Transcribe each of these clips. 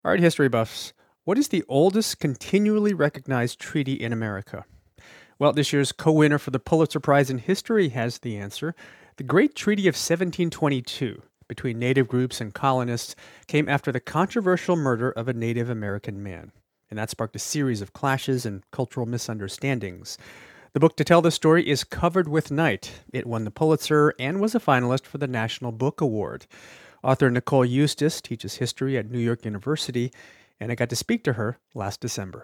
All right, history buffs. What is the oldest continually recognized treaty in America? Well, this year's co winner for the Pulitzer Prize in History has the answer. The Great Treaty of 1722 between native groups and colonists came after the controversial murder of a Native American man. And that sparked a series of clashes and cultural misunderstandings. The book to tell the story is Covered with Night. It won the Pulitzer and was a finalist for the National Book Award. Author Nicole Eustace teaches history at New York University, and I got to speak to her last December.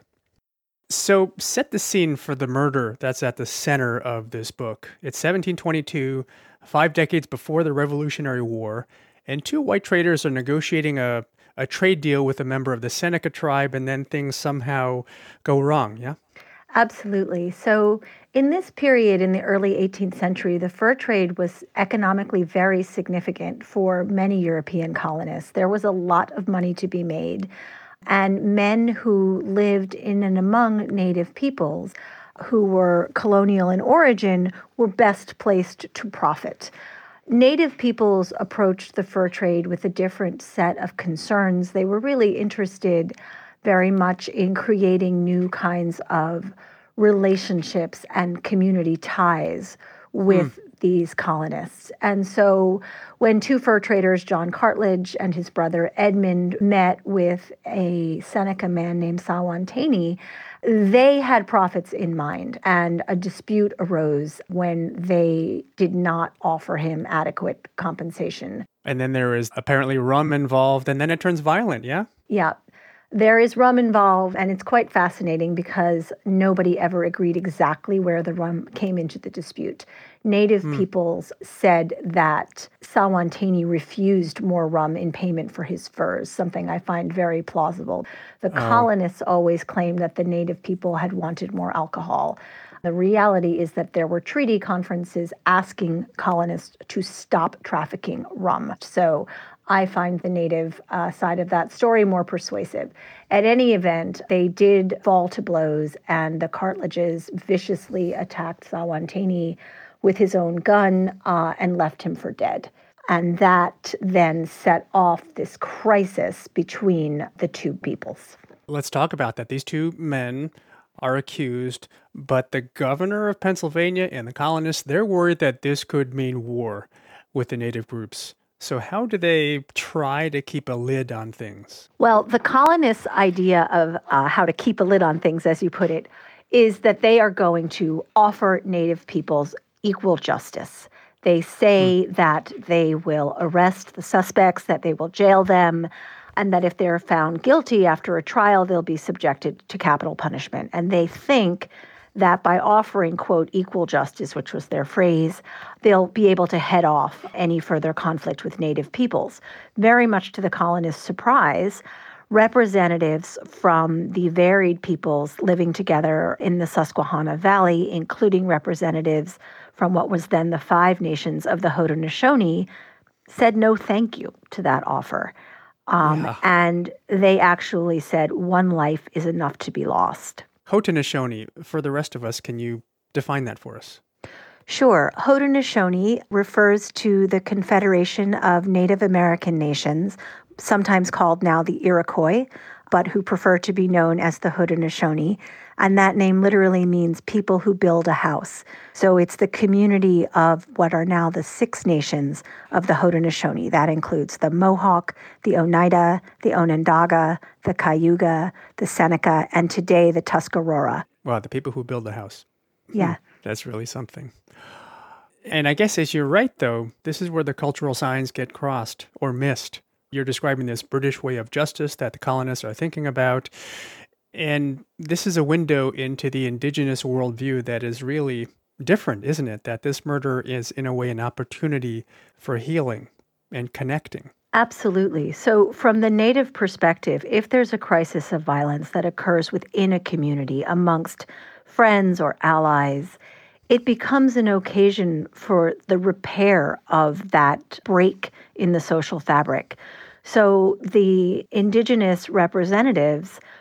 So, set the scene for the murder that's at the center of this book. It's 1722, 5 decades before the Revolutionary War, and two white traders are negotiating a trade deal with a member of the Seneca tribe, and then things somehow go wrong, yeah? Absolutely. So, in this period in the early 18th century, the fur trade was economically very significant for many European colonists. There was a lot of money to be made. And men who lived in and among native peoples who were colonial in origin were best placed to profit. Native peoples approached the fur trade with a different set of concerns. They were really interested very much in creating new kinds of relationships and community ties with these colonists. And so when two fur traders, John Cartledge and his brother Edmund, met with a Seneca man named Sawantini, they had profits in mind, and a dispute arose when they did not offer him adequate compensation. And then there is apparently rum involved, and then it turns violent, yeah? Yeah. There is rum involved, and it's quite fascinating because nobody ever agreed exactly where the rum came into the dispute. Native peoples said that Sawantini refused more rum in payment for his furs, something I find very plausible. The colonists always claimed that the native people had wanted more alcohol. The reality is that there were treaty conferences asking colonists to stop trafficking rum. So I find the native side of that story more persuasive. At any event, they did fall to blows, and the Cartledges viciously attacked Sawantini with his own gun and left him for dead. And that then set off this crisis between the two peoples. Let's talk about that. These two men are accused, but the governor of Pennsylvania and the colonists, they're worried that this could mean war with the native groups. So how do they try to keep a lid on things? Well, the colonists' idea of how to keep a lid on things, as you put it, is that they are going to offer native peoples equal justice. They say that they will arrest the suspects, that they will jail them, and that if they're found guilty after a trial, they'll be subjected to capital punishment. And they think that by offering, quote, equal justice, which was their phrase, they'll be able to head off any further conflict with native peoples. Very much to the colonists' surprise, representatives from the varied peoples living together in the Susquehanna Valley, including representatives from what was then the 5 nations of the Haudenosaunee, said no thank you to that offer. And they actually said one life is enough to be lost. Haudenosaunee, for the rest of us, can you define that for us? Sure. Haudenosaunee refers to the Confederation of Native American Nations, sometimes called now the Iroquois, but who prefer to be known as the Haudenosaunee. And that name literally means people who build a house. So it's the community of what are now the 6 nations of the Haudenosaunee. That includes the Mohawk, the Oneida, the Onondaga, the Cayuga, the Seneca, and today the Tuscarora. Wow, the people who build a house. Yeah. That's really something. And I guess as you're right, though, this is where the cultural signs get crossed or missed. You're describing this British way of justice that the colonists are thinking about. And this is a window into the indigenous worldview that is really different, isn't it? That this murder is, in a way, an opportunity for healing and connecting. Absolutely. So, from the Native perspective, if there's a crisis of violence that occurs within a community amongst friends or allies, it becomes an occasion for the repair of that break in the social fabric. So the indigenous representatives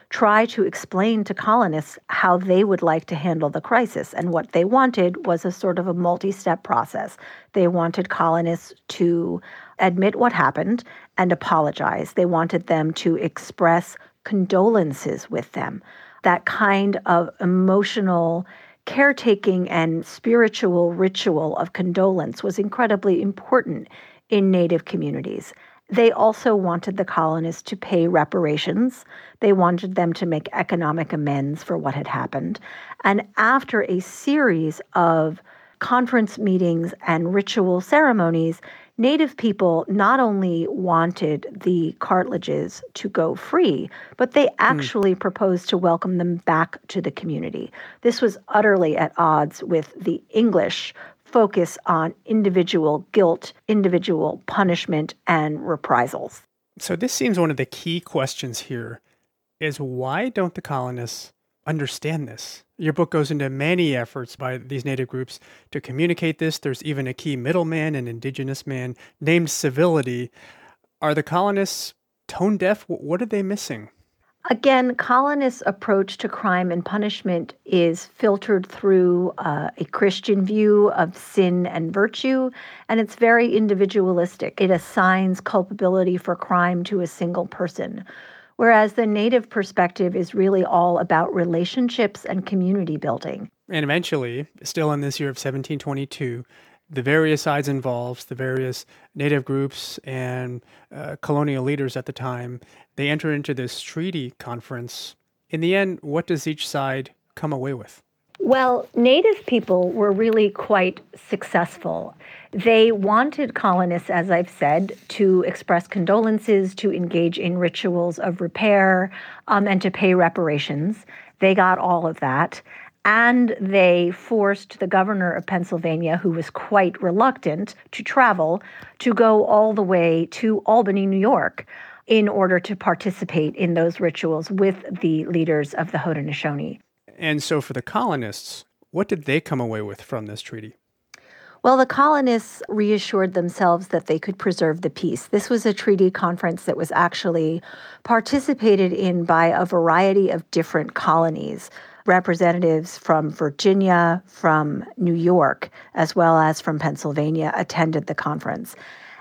try to explain to colonists how they would like to handle the crisis. And what they wanted was a sort of a multi-step process. They wanted colonists to admit what happened and apologize. They wanted them to express condolences with them. That kind of emotional caretaking and spiritual ritual of condolence was incredibly important in Native communities. They also wanted the colonists to pay reparations. They wanted them to make economic amends for what had happened. And after a series of conference meetings and ritual ceremonies, Native people not only wanted the cartilages to go free, but they actually proposed to welcome them back to the community. This was utterly at odds with the English focus on individual guilt, individual punishment, and reprisals. So this seems one of the key questions here is why don't the colonists understand this? Your book goes into many efforts by these Native groups to communicate this. There's even a key middleman, an indigenous man named Civility. Are the colonists tone deaf? What are they missing? Again, colonists' approach to crime and punishment is filtered through a Christian view of sin and virtue, and it's very individualistic. It assigns culpability for crime to a single person, whereas the Native perspective is really all about relationships and community building. And eventually, still in this year of 1722, the various sides involved, the various Native groups and colonial leaders at the time, they enter into this treaty conference. In the end, what does each side come away with? Well, Native people were really quite successful. They wanted colonists, as I've said, to express condolences, to engage in rituals of repair, and to pay reparations. They got all of that. And they forced the governor of Pennsylvania, who was quite reluctant to travel, to go all the way to Albany, New York, in order to participate in those rituals with the leaders of the Haudenosaunee. And so for the colonists, what did they come away with from this treaty? Well, the colonists reassured themselves that they could preserve the peace. This was a treaty conference that was actually participated in by a variety of different colonies. Representatives from Virginia, from New York, as well as from Pennsylvania attended the conference.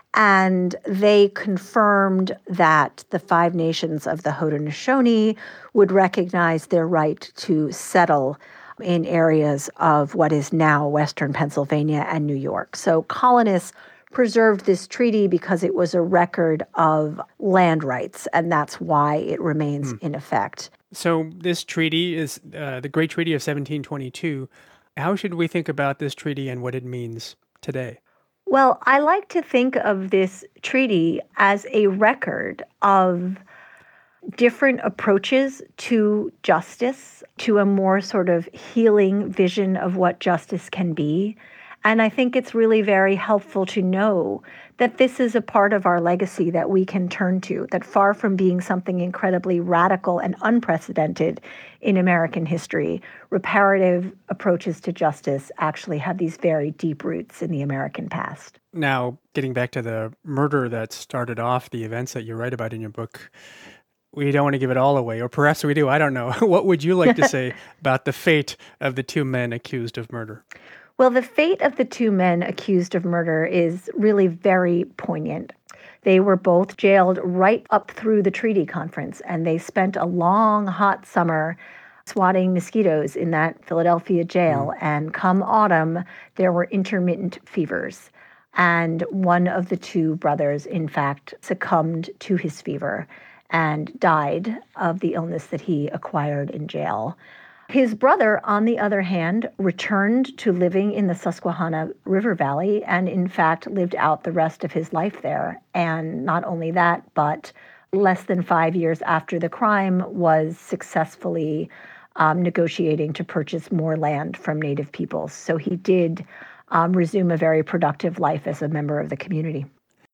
And they confirmed that the Five Nations of the Haudenosaunee would recognize their right to settle in areas of what is now Western Pennsylvania and New York. So colonists preserved this treaty because it was a record of land rights, and that's why it remains in effect. So this treaty is the Great Treaty of 1722. How should we think about this treaty and what it means today? Well, I like to think of this treaty as a record of different approaches to justice, to a more sort of healing vision of what justice can be. And I think it's really very helpful to know that this is a part of our legacy that we can turn to, that far from being something incredibly radical and unprecedented in American history, reparative approaches to justice actually have these very deep roots in the American past. Now, getting back to the murder that started off the events that you write about in your book, we don't want to give it all away, or perhaps we do, I don't know. What would you like to say about the fate of the two men accused of murder? Well, the fate of the two men accused of murder is really very poignant. They were both jailed right up through the treaty conference, and they spent a long, hot summer swatting mosquitoes in that Philadelphia jail. And come autumn, there were intermittent fevers. And one of the two brothers, in fact, succumbed to his fever and died of the illness that he acquired in jail. His brother, on the other hand, returned to living in the Susquehanna River Valley and, in fact, lived out the rest of his life there. And not only that, but less than 5 years after the crime was successfully negotiating to purchase more land from Native peoples. So he did resume a very productive life as a member of the community.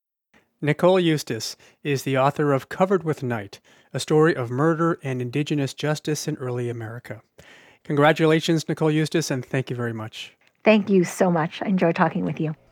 Nicole Eustace is the author of Covered with Night, a story of murder and indigenous justice in early America. Congratulations, Nicole Eustace, and thank you very much. Thank you so much. I enjoyed talking with you.